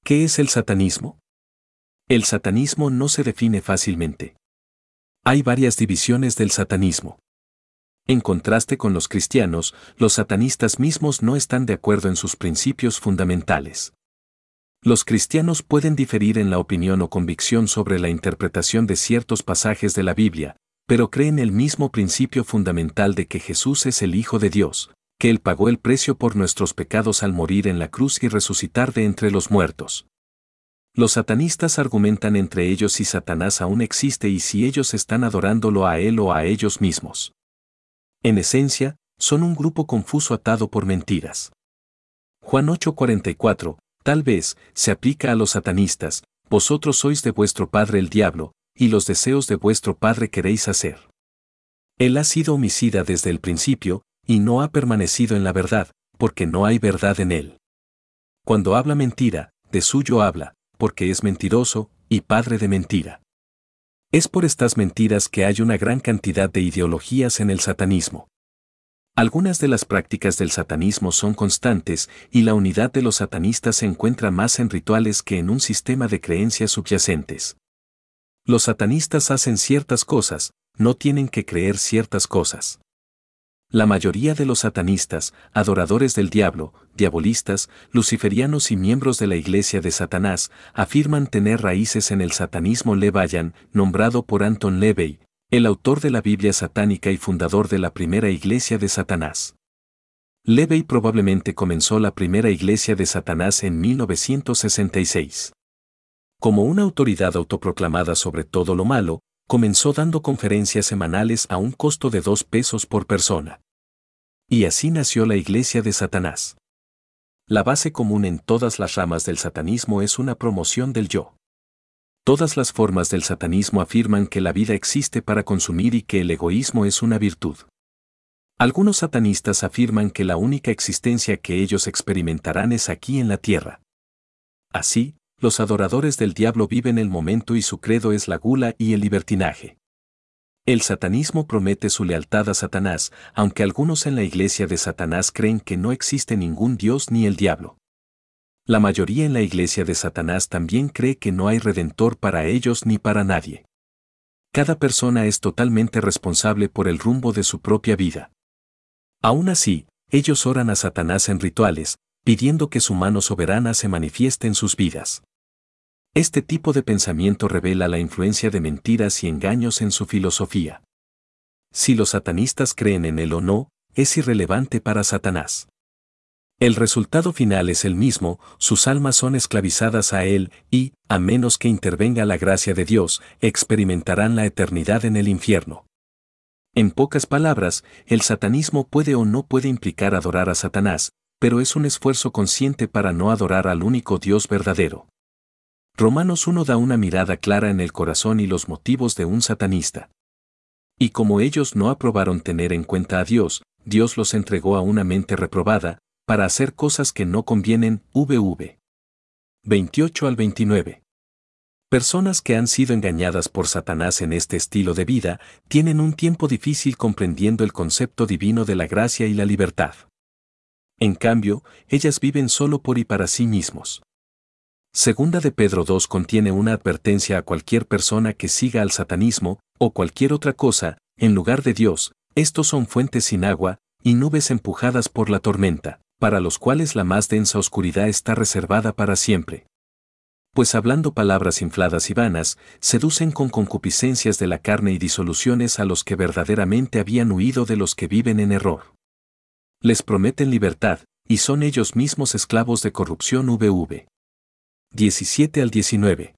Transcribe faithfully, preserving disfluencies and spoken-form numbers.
¿Qué es el satanismo? El satanismo no se define fácilmente. Hay varias divisiones del satanismo. En contraste con los cristianos, los satanistas mismos no están de acuerdo en sus principios fundamentales. Los cristianos pueden diferir en la opinión o convicción sobre la interpretación de ciertos pasajes de la Biblia, pero creen el mismo principio fundamental de que Jesús es el Hijo de Dios, que Él pagó el precio por nuestros pecados al morir en la cruz y resucitar de entre los muertos. Los satanistas argumentan entre ellos si Satanás aún existe y si ellos están adorándolo a él o a ellos mismos. En esencia, son un grupo confuso atado por mentiras. Juan ocho cuarenta y cuatro, tal vez, se aplica a los satanistas: vosotros sois de vuestro padre el diablo, y los deseos de vuestro padre queréis hacer. Él ha sido homicida desde el principio, y no ha permanecido en la verdad, porque no hay verdad en él. Cuando habla mentira, de suyo habla, porque es mentiroso, y padre de mentira. Es por estas mentiras que hay una gran cantidad de ideologías en el satanismo. Algunas de las prácticas del satanismo son constantes, y la unidad de los satanistas se encuentra más en rituales que en un sistema de creencias subyacentes. Los satanistas hacen ciertas cosas, no tienen que creer ciertas cosas. La mayoría de los satanistas, adoradores del diablo, diabolistas, luciferianos y miembros de la iglesia de Satanás, afirman tener raíces en el satanismo Leviatán, nombrado por Anton LaVey, el autor de la Biblia satánica y fundador de la primera iglesia de Satanás. LaVey probablemente comenzó la primera iglesia de Satanás en mil novecientos sesenta y seis. Como una autoridad autoproclamada sobre todo lo malo, comenzó dando conferencias semanales a un costo de dos pesos por persona. Y así nació la Iglesia de Satanás. La base común en todas las ramas del satanismo es una promoción del yo. Todas las formas del satanismo afirman que la vida existe para consumir y que el egoísmo es una virtud. Algunos satanistas afirman que la única existencia que ellos experimentarán es aquí en la tierra. Así, los adoradores del diablo viven el momento y su credo es la gula y el libertinaje. El satanismo promete su lealtad a Satanás, aunque algunos en la iglesia de Satanás creen que no existe ningún Dios ni el diablo. La mayoría en la iglesia de Satanás también cree que no hay redentor para ellos ni para nadie. Cada persona es totalmente responsable por el rumbo de su propia vida. Aún así, ellos oran a Satanás en rituales, pidiendo que su mano soberana se manifieste en sus vidas. Este tipo de pensamiento revela la influencia de mentiras y engaños en su filosofía. Si los satanistas creen en él o no, es irrelevante para Satanás. El resultado final es el mismo: sus almas son esclavizadas a él y, a menos que intervenga la gracia de Dios, experimentarán la eternidad en el infierno. En pocas palabras, el satanismo puede o no puede implicar adorar a Satanás, pero es un esfuerzo consciente para no adorar al único Dios verdadero. Romanos uno da una mirada clara en el corazón y los motivos de un satanista. Y como ellos no aprobaron tener en cuenta a Dios, Dios los entregó a una mente reprobada, para hacer cosas que no convienen. vv. veintiocho al veintinueve. Personas que han sido engañadas por Satanás en este estilo de vida, tienen un tiempo difícil comprendiendo el concepto divino de la gracia y la libertad. En cambio, ellas viven solo por y para sí mismos. Segunda de Pedro dos contiene una advertencia a cualquier persona que siga al satanismo, o cualquier otra cosa, en lugar de Dios: estos son fuentes sin agua, y nubes empujadas por la tormenta, para los cuales la más densa oscuridad está reservada para siempre. Pues hablando palabras infladas y vanas, seducen con concupiscencias de la carne y disoluciones a los que verdaderamente habían huido de los que viven en error. Les prometen libertad, y son ellos mismos esclavos de corrupción. vv. diecisiete al diecinueve.